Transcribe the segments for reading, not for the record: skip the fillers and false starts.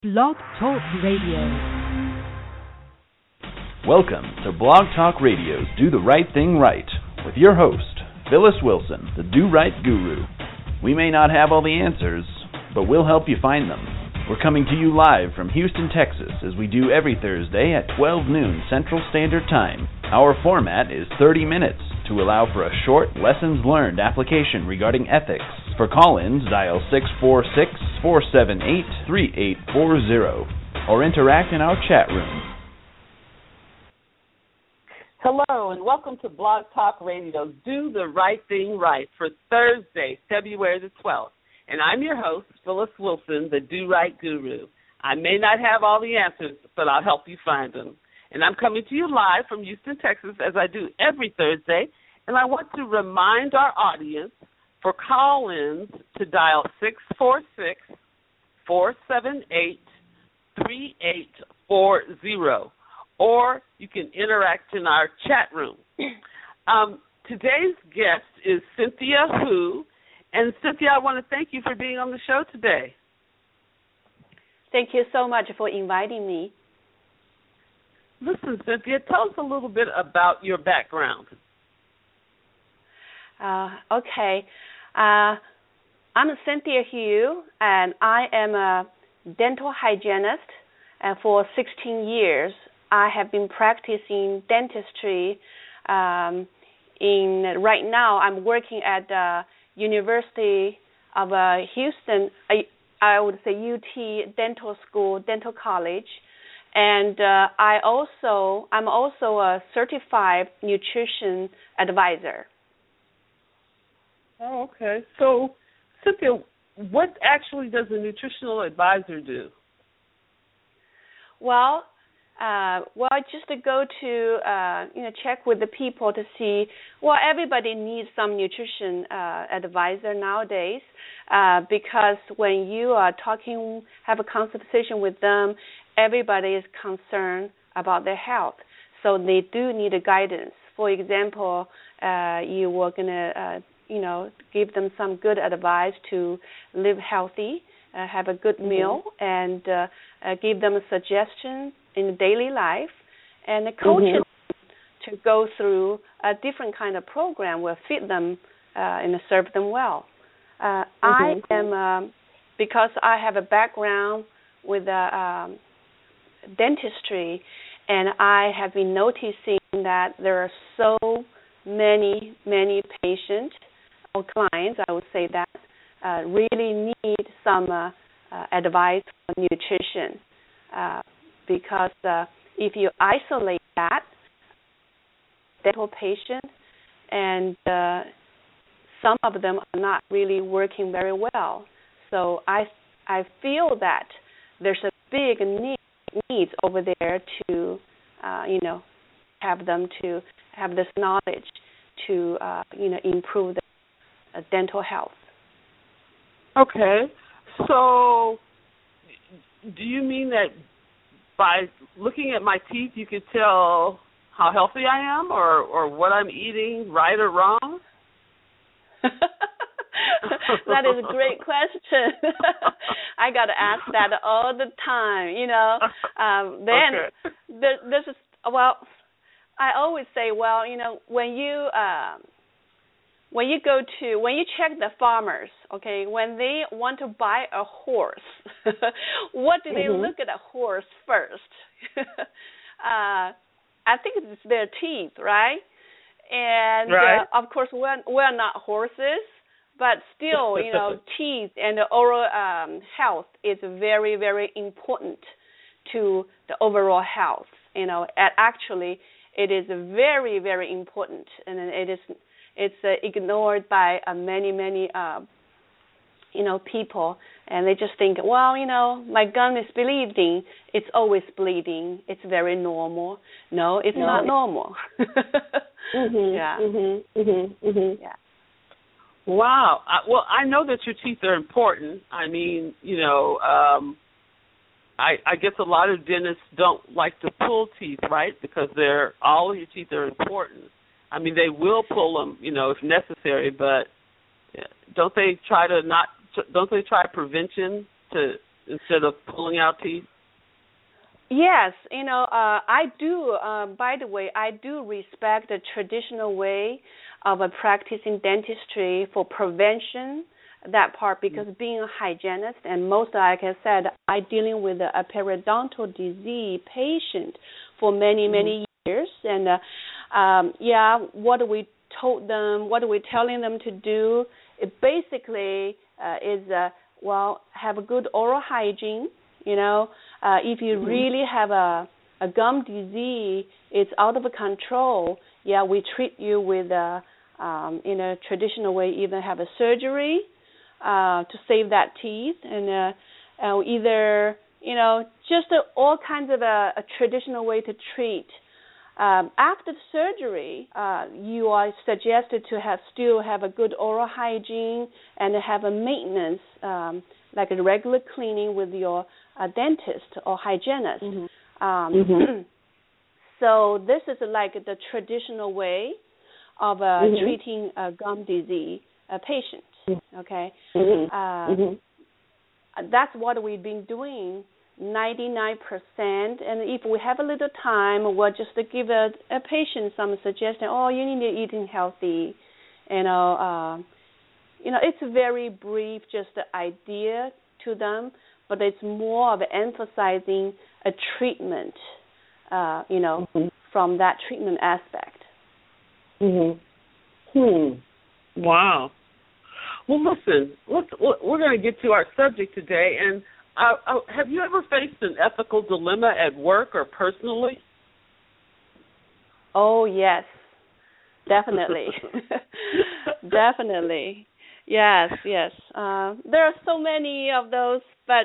Blog Talk Radio. Welcome to Blog Talk Radio's Do the Right Thing Right with your host, Phyllis Wilson, the Do Right Guru. We may not have all the answers, but we'll help you find them. We're coming to you live from Houston, Texas, as we do every Thursday at 12 noon Central Standard Time. Our format is 30 minutes to allow for a short, lessons-learned application regarding ethics. For call-ins, dial 646-478-3840 or interact in our chat room. Hello, and welcome to Blog Talk Radio's Do the Right Thing Right for Thursday, February the 12th. And I'm your host, Phyllis Wilson, the Do Right Guru. I may not have all the answers, but I'll help you find them. And I'm coming to you live from Houston, Texas, as I do every Thursday. And I want to remind our audience for call-ins to dial 646-478-3840, or you can interact in our chat room. Today's guest is Cynthia Hu, and Cynthia, I want to thank you for being on the show today. Thank you so much for inviting me. Listen, Cynthia, tell us a little bit about your background. Okay. I'm Cynthia Hu, and I am a dental hygienist. And for 16 years, I have been practicing dentistry. Right now, I'm working at the University of Houston, I would say UT Dental School, Dental College. And I'm also a certified nutrition advisor. Oh, okay. So, Cynthia, what actually does a nutritional advisor do? Well, just to go to check with the people to see. Well, everybody needs some nutrition advisor nowadays because when you are have a conversation with them, everybody is concerned about their health, so they do need a guidance. For example, you were gonna give them some good advice to live healthy, have a good meal, and give them a suggestion in daily life, and coach them to go through a different kind of program will fit them and serve them well. I am, because I have a background with dentistry, and I have been noticing that there are so many patients or clients, I would say that, really need some advice on nutrition because if you isolate that dental patient, and some of them are not really working very well. So I feel that there's a big need over there to have them to have this knowledge to improve the dental health. Okay. So do you mean that by looking at my teeth you could tell how healthy I am or what I'm eating, right or wrong? That is a great question. I got to ask that all the time, this is, well, I always say, well, when you check the farmers, okay, when they want to buy a horse, what do they look at a horse first? I think it's their teeth, right? And of course, we're not horses, but still, teeth and oral health is very, very important to the overall health. Actually, it is very, very important, and it's ignored by many people, and they just think, well, my gum is bleeding. It's always bleeding. It's very normal. No, it's not normal. Yeah. Wow. Well, I know that your teeth are important. I mean, I guess a lot of dentists don't like to pull teeth, right? Because all of your teeth are important. I mean, they will pull them, if necessary, but don't they try prevention to instead of pulling out teeth? Yes, I do. By the way, I do respect the traditional way of practicing dentistry for prevention, that part, because being a hygienist and most, like I said, I'm dealing with a periodontal disease patient for many, many years. And, what we told them, what are we telling them to do? It basically is, have a good oral hygiene. If you really have a gum disease, it's out of control. Yeah, we treat you with in a traditional way, either have a surgery to save that teeth, and either just all kinds of a traditional way to treat. After the surgery, you are suggested to still have a good oral hygiene and have a maintenance, like a regular cleaning with your dentist or hygienist. So this is like the traditional way of treating a gum disease patient. Okay, that's what we've been doing 99%. And if we have a little time, we'll just give a patient some suggestion. Oh, you need to eating healthy. It's very brief, just the idea to them, but it's more of emphasizing a treatment, from that treatment aspect. Wow. Well, listen, we're going to get to our subject today, and have you ever faced an ethical dilemma at work or personally? Oh, yes, definitely. Definitely. Yes. There are so many of those, but,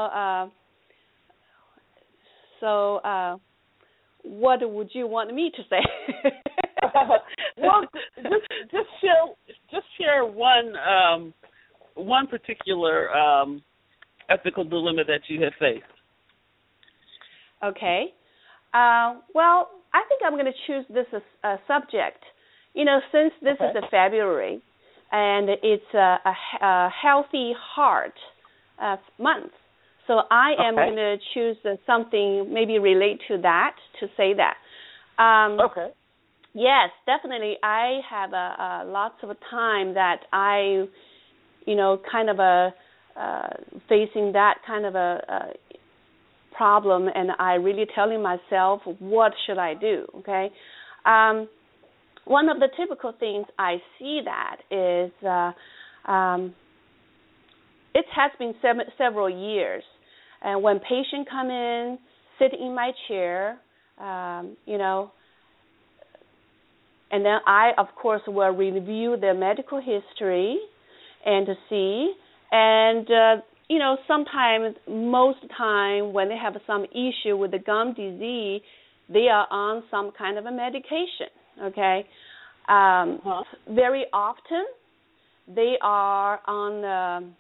what would you want me to say? Well, just share one particular ethical dilemma that you have faced. Okay. Well, I think I'm going to choose this as a subject. Since this is a February, and it's a healthy heart month, so I am going to choose something maybe relate to that, to say that. Yes, definitely. I have lots of time that I, kind of facing that kind of a problem, and I really telling myself, what should I do? Okay. One of the typical things I see that is it has been several years, and when patients come in, sit in my chair, and then I, of course, will review their medical history and to see. And, sometimes, most time, when they have some issue with the gum disease, they are on some kind of a medication, okay? Very often, they are on,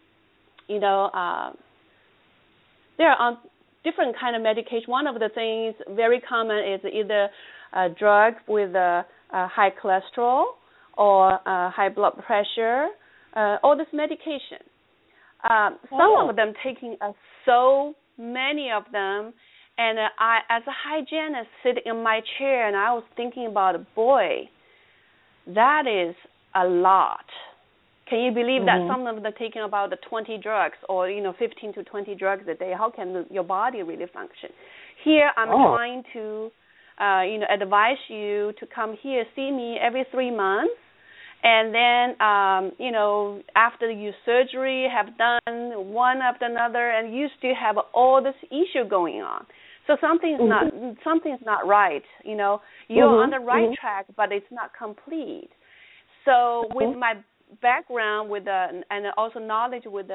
they're on different kind of medication. One of the things very common is either a drug with high cholesterol or high blood pressure, all this medication. Some of them taking so many of them, and I, as a hygienist, sitting in my chair, and I was thinking about, boy, that is a lot. Can you believe that some of them are taking about 20 drugs or 15 to 20 drugs a day? How can your body really function? Here I'm trying to advise you to come here, see me every 3 months, and then after your surgery, have done one after another, and you still have all this issue going on. So something's not right. You're on the right track, but it's not complete. So with my background and also knowledge with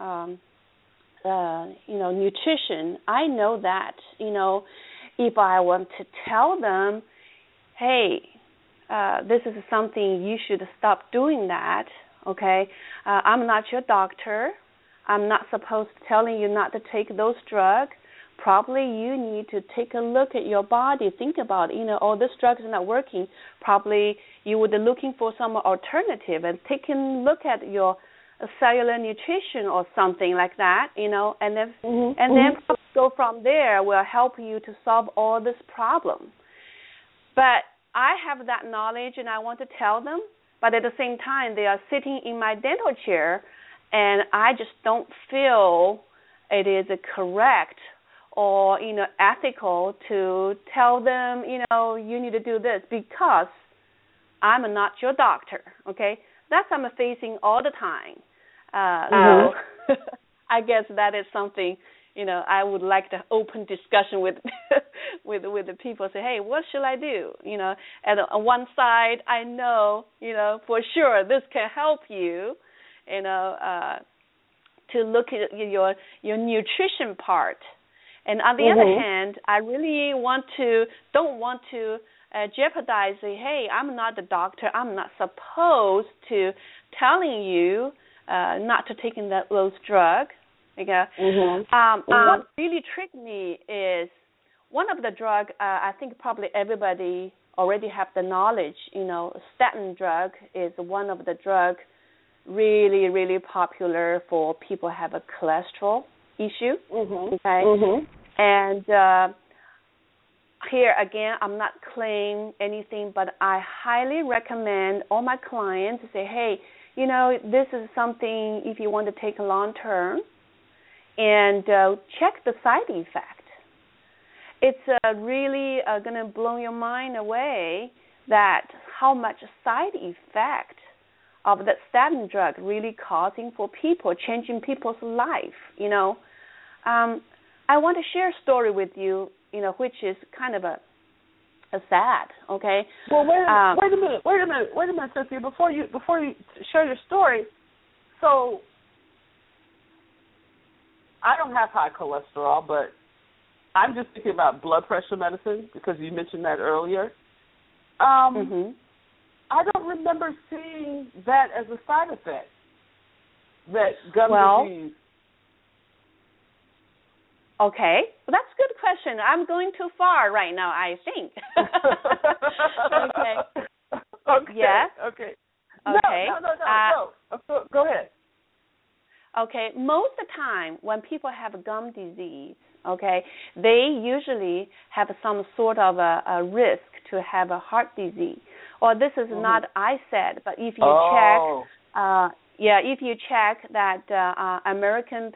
nutrition, I know that if I want to tell them, hey, this is something you should stop doing that. Okay, I'm not your doctor. I'm not supposed to telling you not to take those drugs. Probably you need to take a look at your body. Think about, all these drugs are not working. Probably you would be looking for some alternative and take a look at your cellular nutrition or something like that, and then go from there will help you to solve all this problem. But I have that knowledge and I want to tell them, but at the same time they are sitting in my dental chair and I just don't feel it is correct or ethical to tell them, you need to do this because I'm not your doctor, okay? That's what I'm facing all the time. So I guess that is something, I would like to open discussion with with the people. Say, hey, what should I do? On one side, I know, for sure this can help you, to look at your nutrition part. And on the other hand, I really don't want to jeopardize. Say, hey, I'm not the doctor. I'm not supposed to telling you not to take those drugs. Okay. What really tricked me is one of the drug. I think probably everybody already have the knowledge. Statin drug is one of the drug really, really popular for people who have a cholesterol issue. Okay. And here again, I'm not claiming anything, but I highly recommend all my clients to say, hey, this is something if you want to take long term, and check the side effect. It's really going to blow your mind away that how much side effect of that statin drug really causing for people, changing people's life. I want to share a story with you, which is kind of a sad. Okay. Well, wait a minute, Cynthia. Before you share your story, so I don't have high cholesterol, but I'm just thinking about blood pressure medicine because you mentioned that earlier. I don't remember seeing that as a side effect. That gum disease. Okay, well, that's a good question. I'm going too far right now, I think. Okay. Yeah. Okay. Okay. No. Go ahead. Okay. Most of the time, when people have gum disease, okay, they usually have some sort of a risk to have a heart disease. Or this is not I said, but if you check, if you check that American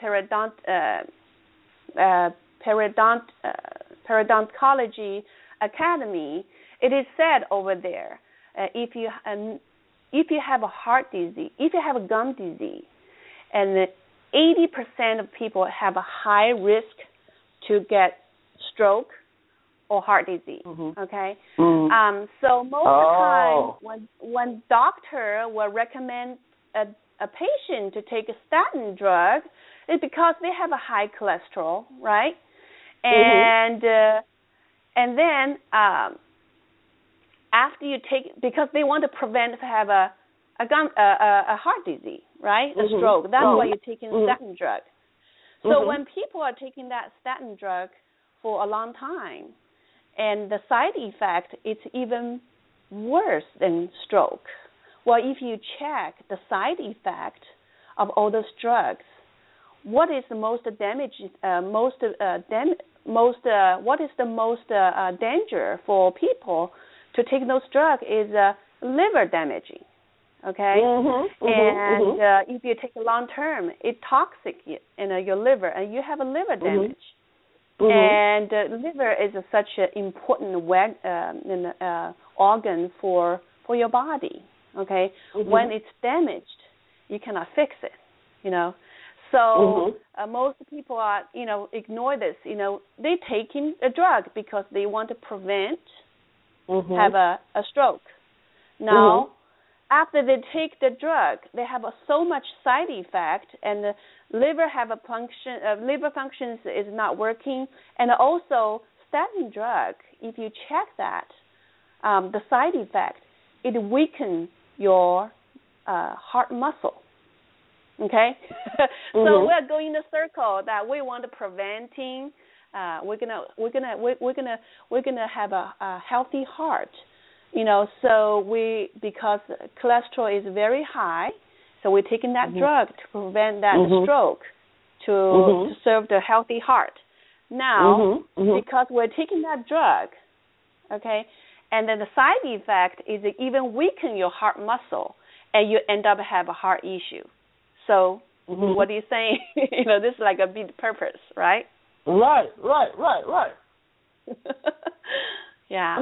Periodontology Academy, it is said over there, if you have a heart disease, if you have a gum disease, and 80% of people have a high risk to get stroke or heart disease. Okay, so most of the time, when doctor will recommend a patient to take a statin drug, it's because they have a high cholesterol, right? And then after you take, because they want to prevent to have a heart disease, right? A stroke. That's why you're taking a statin drug. So when people are taking that statin drug for a long time, and the side effect, it's even worse than stroke. Well, if you check the side effect of all those drugs, what is the most damaging? What is the most danger for people to take those drugs is liver damaging. Okay, if you take a long term, it toxic your liver, and you have a liver damage. And liver is such an important organ for your body. Okay, when it's damaged, you cannot fix it. So most people are ignore this. They taking a drug because they want to prevent have a stroke. Now, after they take the drug, they have so much side effect, and the liver have a function. Liver functions is not working, and also statin drug. If you check that, the side effect, it weakens your heart muscle. Okay, so we're going in a circle that we want to preventing. We're gonna have a healthy heart. So because cholesterol is very high, So we're taking that drug to prevent that stroke, to serve the healthy heart. Now, because we're taking that drug, okay, and then the side effect is it even weaken your heart muscle, and you end up have a heart issue. So what are you saying? This is like a big purpose, right? Right. Yeah.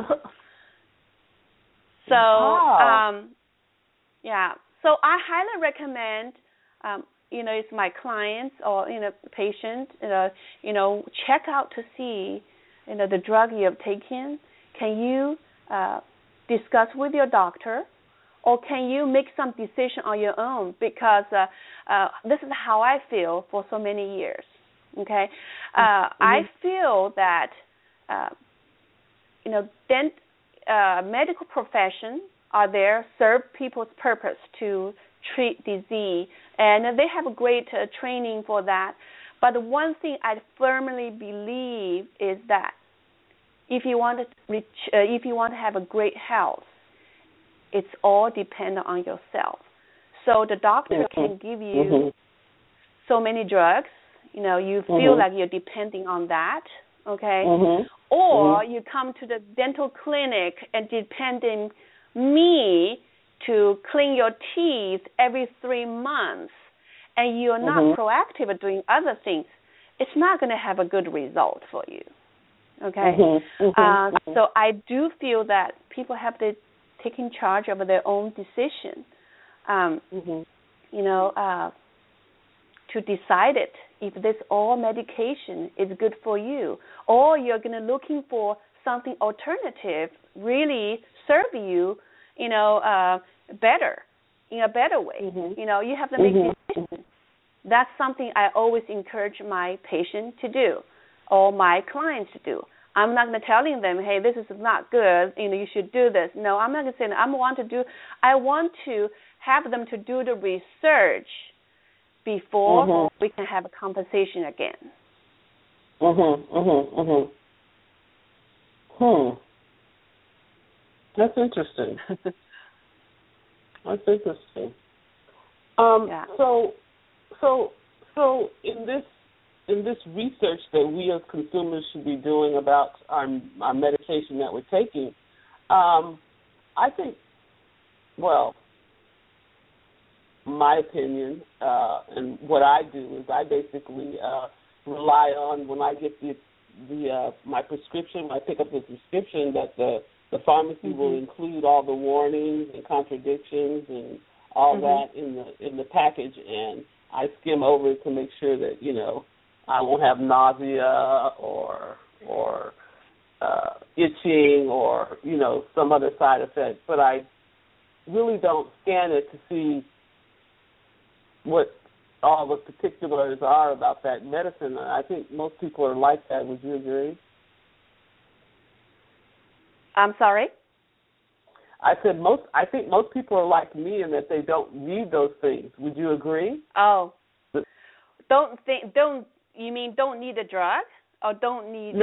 So, So I highly recommend, if my clients or patients, check out to see, the drug you have taken. Can you discuss with your doctor, or can you make some decision on your own? Because this is how I feel for so many years. Okay, I feel that medical profession are there, serve people's purpose to treat disease, and they have a great training for that. But the one thing I firmly believe is that if you want to have a great health, it's all dependent on yourself. So the doctor can give you so many drugs, you feel like you're depending on that, okay? Or you come to the dental clinic and depending me to clean your teeth every 3 months, and you're not proactive at doing other things, it's not going to have a good result for you, okay? So I do feel that people have to take in charge of their own decision, to decide it if this all medication is good for you, or you're going to looking for something alternative, really serve you, better, in a better way. You have to make decisions. That's something I always encourage my patients to do, or my clients to do. I'm not going to telling them, hey, this is not good, you should do this. No, I'm not going to say that. I want to have them to do the research before we can have a conversation again. That's interesting. So in this research that we as consumers should be doing about our medication that we're taking, I think, my opinion, and what I do is I basically rely on, when I get my prescription, when I pick up the prescription, that the pharmacy will include all the warnings and contradictions and all that in the package, and I skim over it to make sure that I won't have nausea or itching or some other side effect. But I really don't scan it to see what all the particulars are about that medicine. I think most people are like that. Would you agree? I'm sorry? I said I think most people are like me in that they don't read those things. Would you agree? Oh. You mean don't need a drug, or don't need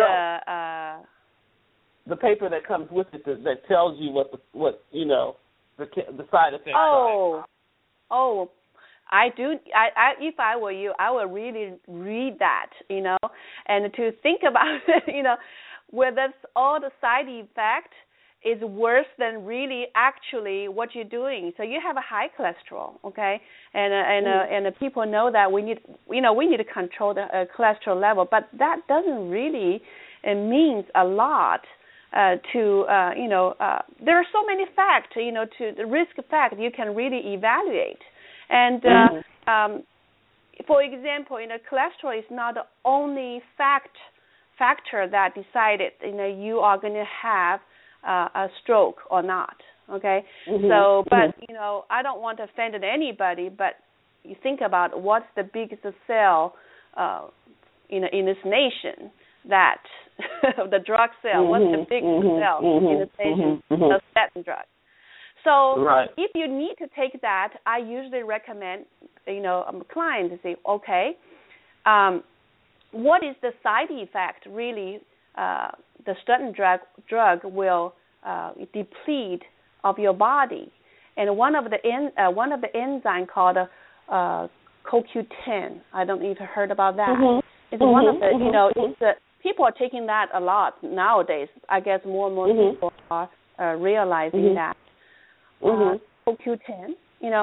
the paper that comes with it that tells you what the side effects are? Oh, I do. If I were you, I would really read that, and to think about it, whether all the side effect is worse than really actually what you're doing. So you have a high cholesterol, okay, and the people know that we need to control the cholesterol level, but that doesn't really means a lot to there are so many facts, to the risk fact you can really evaluate. And for example, cholesterol is not the only factor that decided you are going to have a stroke or not. Okay, so but I don't want to offend anybody, but you think about what's the biggest cell in this nation, that the drug cell. What's the biggest cell in this nation? The statin drug. So if you need to take that, I usually recommend, clients to say, okay, what is the side effect really? The statin drug will deplete of your body, and one of the enzyme called CoQ10. I don't know if you heard about that. It's one of the, it's people are taking that a lot nowadays. I guess more and more people are realizing that. CoQ10,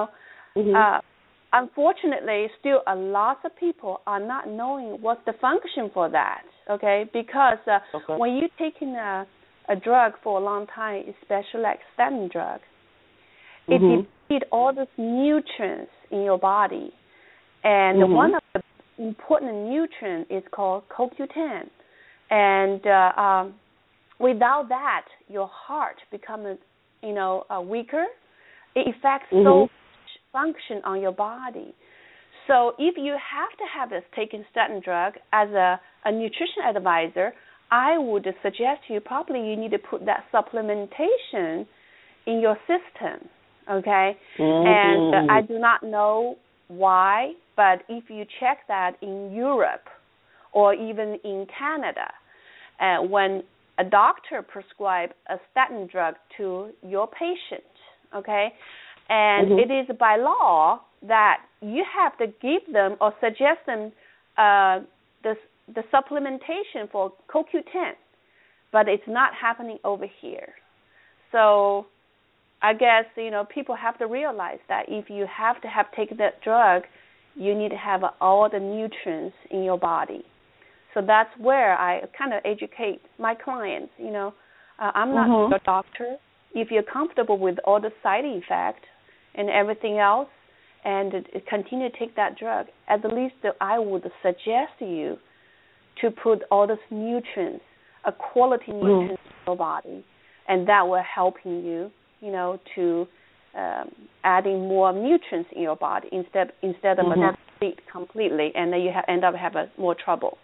unfortunately, still a lot of people are not knowing what's the function for that, okay? Because when you're taking a drug for a long time, especially like statin drug, it depletes all those nutrients in your body. And one of the important nutrients is called CoQ10. And without that, your heart becomes, weaker. It affects so much function on your body. So if you have to have this taking statin drug as a nutrition advisor, I would suggest you probably you need to put that supplementation in your system, okay? And I do not know why, but if you check that in Europe or even in Canada, when a doctor prescribes a statin drug to your patient, okay, and it is by law that you have to give them or suggest them the supplementation for CoQ10, but it's not happening over here. So I guess, people have to realize that if you have to take that drug, you need to have all the nutrients in your body. So that's where I kind of educate my clients. I'm not a doctor. If you're comfortable with all the side effects and everything else and continue to take that drug, at least I would suggest to you to put all those nutrients, a quality nutrients in your body, and that will help you, to adding more nutrients in your body instead of deplete completely, and then you end up having more trouble.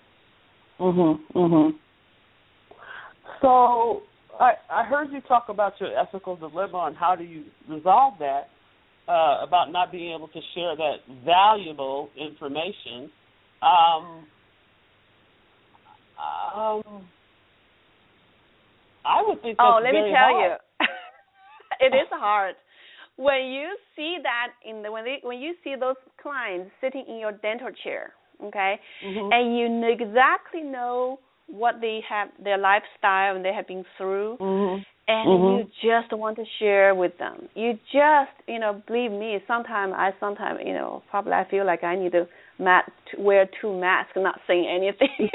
So I heard you talk about your ethical dilemma and how do you resolve that, about not being able to share that valuable information. I would think that's let me very tell hard. you, it is hard. When you see that when you see those clients sitting in your dental chair, okay, and you exactly know what they have, their lifestyle, and they have been through, and you just want to share with them. You just, believe me, sometimes, probably I feel like I need to wear 2 masks, not saying anything.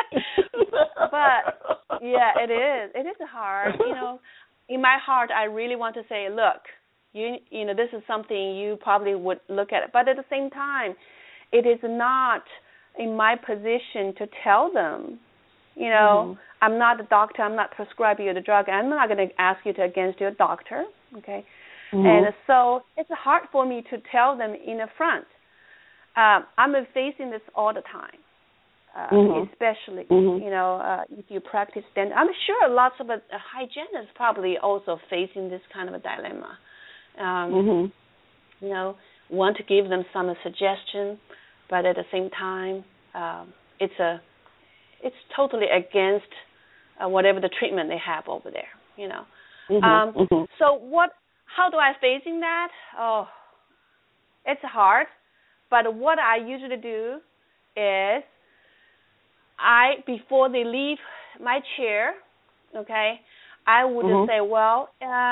But, yeah, it is. It is hard. In my heart, I really want to say, look, this is something you probably would look at. But at the same time, it is not in my position to tell them, I'm not a doctor. I'm not prescribing you the drug. I'm not going to ask you to against your doctor, okay? And so it's hard for me to tell them in the front. I'm facing this all the time, especially, if you practice dental. I'm sure lots of hygienists probably also facing this kind of a dilemma. Want to give them some suggestion, but at the same time, it's totally against whatever the treatment they have over there, So how do I facing that? Oh, it's hard. But what I usually do is before they leave my chair, okay, I would say, well,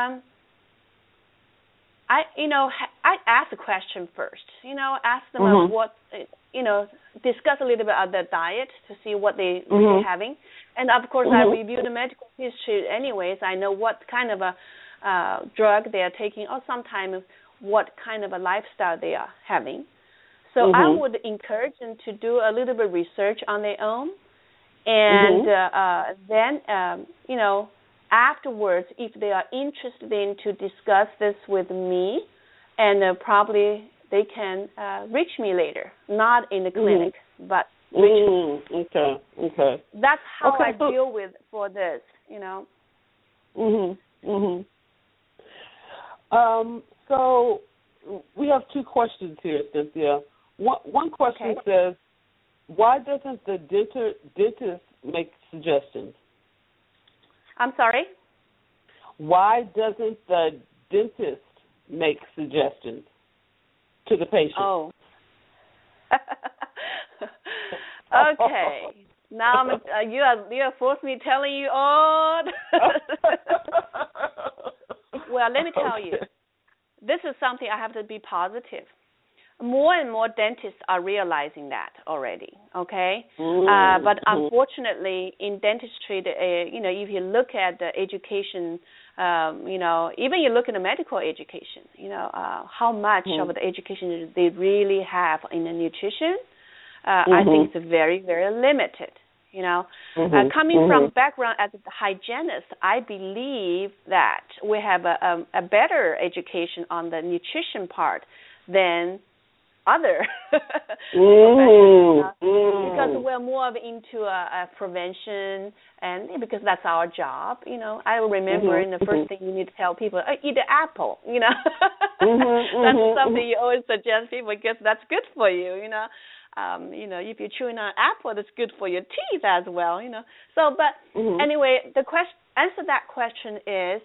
I ask a question first, ask them what, discuss a little bit of their diet to see what they really having. And, of course, I review the medical history anyways. I know what kind of a drug they are taking or sometimes what kind of a lifestyle they are having. So I would encourage them to do a little bit of research on their own. And then, afterwards, if they are interested in to discuss this with me, and probably they can reach me later, not in the clinic, but reach me. Okay. That's how I deal with for this, So we have 2 questions here, Cynthia. One question says, why doesn't the dentist make suggestions? I'm sorry? Why doesn't the dentist make suggestions to the patient? Oh. Okay. Now you are forcing me telling you all. Well, let me tell you, this is something I have to be positive. More and more dentists are realizing that already, okay? But unfortunately, in dentistry, if you look at the education, even you look at the medical education, how much of the education they really have in the nutrition, I think it's very, very limited. Coming from background as a hygienist, I believe that we have a better education on the nutrition part than other professions, because we're more into prevention, and because that's our job. I remember in the first thing you need to tell people, eat an apple. That's something you always suggest people because that's good for you. If you're chewing on an apple, that's good for your teeth as well. So, but anyway, the answer to that question is,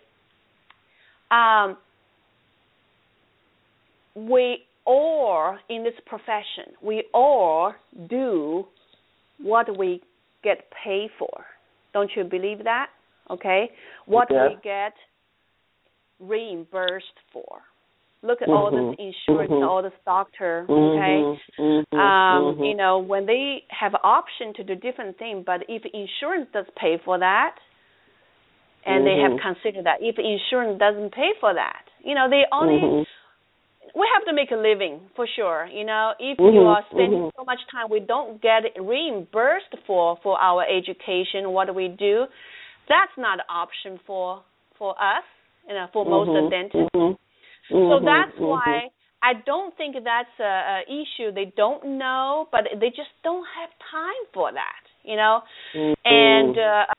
we all in this profession, we all do what we get paid for. Don't you believe that? Okay, what we get reimbursed for. Look at all this insurance, all this doctor, okay? When they have an option to do different things, but if insurance does pay for that, and they have considered that, if insurance doesn't pay for that, they only, we have to make a living for sure. If you are spending so much time, we don't get reimbursed for our education, what we do, that's not an option for us, for most of the dentists. So that's why I don't think that's an issue. They don't know, but they just don't have time for that, And,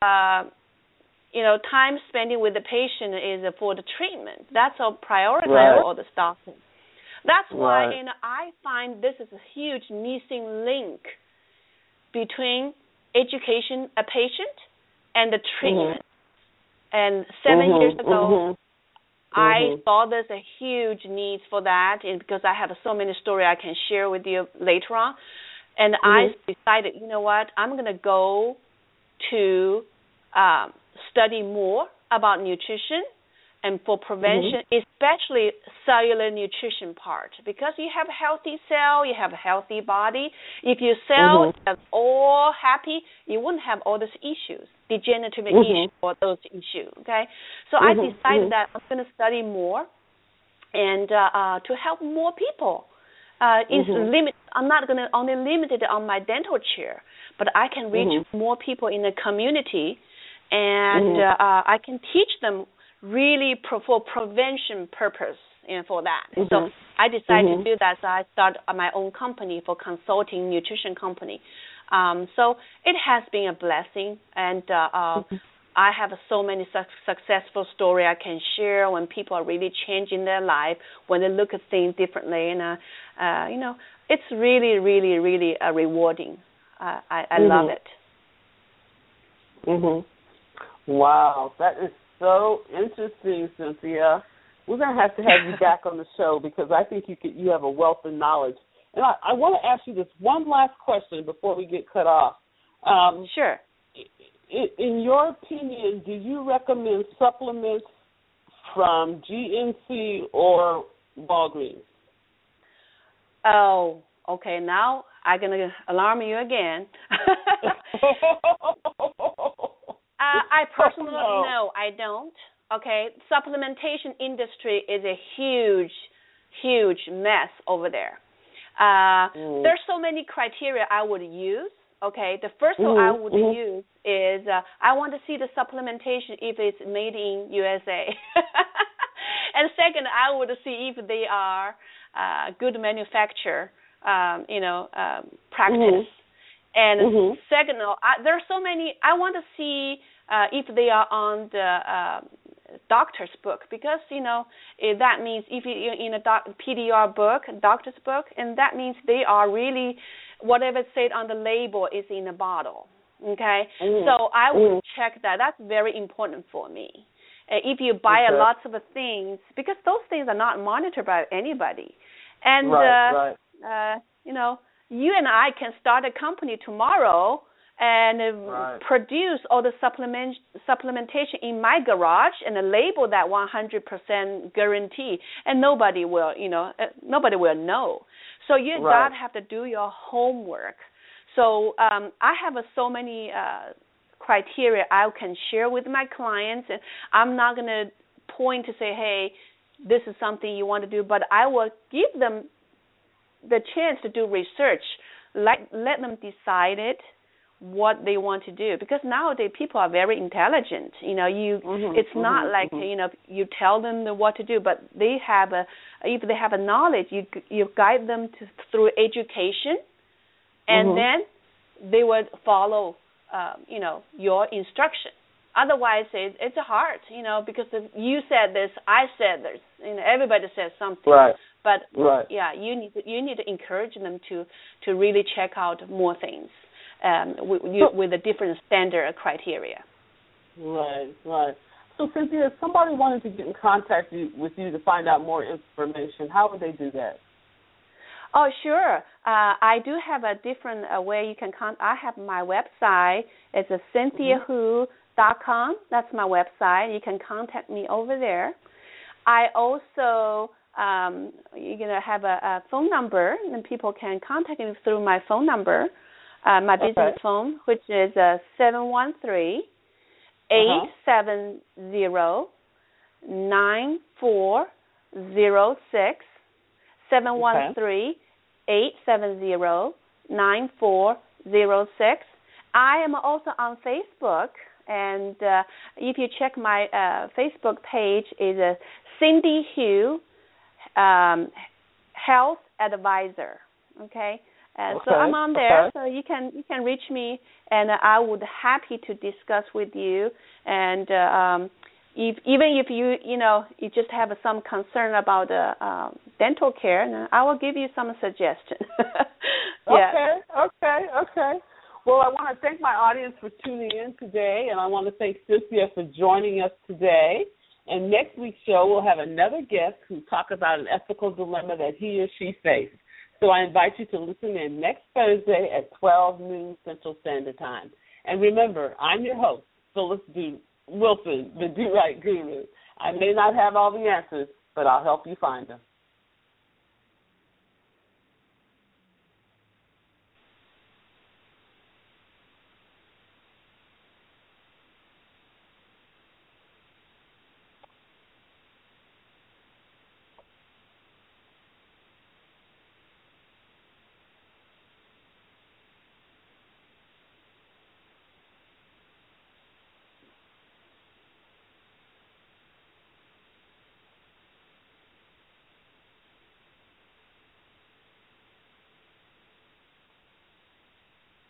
time spending with the patient is for the treatment. That's our priority for all the doctors. That's why, I find this is a huge missing link between education a patient and the treatment. And 7 years ago, I saw there's a huge need for that, and because I have so many stories I can share with you later on. And I decided, you know what, I'm going to go to study more about nutrition and for prevention, especially cellular nutrition part, because you have a healthy cell, you have a healthy body. If your cell is all happy, you wouldn't have all those issues, degenerative issues or those issues, okay? So I decided that I'm going to study more and to help more people. I'm not going to only limit it on my dental chair, but I can reach more people in the community, and I can teach them really for prevention purpose and for that. So I decided to do that. So I started my own company for consulting nutrition company. So it has been a blessing, and I have so many successful stories I can share when people are really changing their life, when they look at things differently, and it's really, really, really rewarding. I love it. Wow, that is so interesting, Cynthia. We're going to have you back on the show because I think you have a wealth of knowledge. And I want to ask you this one last question before we get cut off. Sure. In your opinion, do you recommend supplements from GNC or Walgreens? Oh, okay. Now I'm going to alarm you again. I personally, no, I don't. Okay, supplementation industry is a huge, huge mess over there. There's so many criteria I would use. Okay, the first one I would use is I want to see the supplementation if it's made in USA. And second, I would see if they are good manufacturer, practice. And second, there are so many. I want to see if they are on the doctor's book, because that means if you're in a PDR book, doctor's book, and that means they are really whatever said on the label is in a bottle. Okay, so I would check that. That's very important for me. If you buy lots of things, because those things are not monitored by anybody. And, you know, you and I can start a company tomorrow and produce all the supplementation in my garage and label that 100% guarantee, and nobody will know. So you gotta have to do your homework. So I have so many criteria I can share with my clients, and I'm not gonna point to say, hey, this is something you want to do, but I will give them the chance to do research, let them decide what they want to do, because nowadays people are very intelligent. You know, it's not like you tell them what to do, but they have if they have a knowledge, you guide them through education, and then they would follow your instruction. Otherwise, it's hard, because if you said this, I said this, everybody says something. Right. But you need to encourage them to really check out more things with a different standard criteria. Right. So, Cynthia, if somebody wanted to get in contact with you to find out more information, how would they do that? Oh, sure. I do have a different way you can contact. I have my website. It's CynthiaHu.com. That's my website. You can contact me over there. I also you're going to have a phone number, and people can contact me through my phone number, my business phone, which is 713-870-9406. 713-870-9406. I am also on Facebook, and if you check my Facebook page, is Cindy Hu Health Advisor. Okay, so I'm on there, so you can reach me, and I would happy to discuss with you. And even if you just have some concern about dental care, then I will give you some suggestions. Okay. Well, I want to thank my audience for tuning in today, and I want to thank Cynthia for joining us today. And next week's show, we'll have another guest who talk about an ethical dilemma that he or she faced. So I invite you to listen in next Thursday at 12 noon Central Standard Time. And remember, I'm your host, Phyllis Wilson, the Do Right Guru. I may not have all the answers, but I'll help you find them.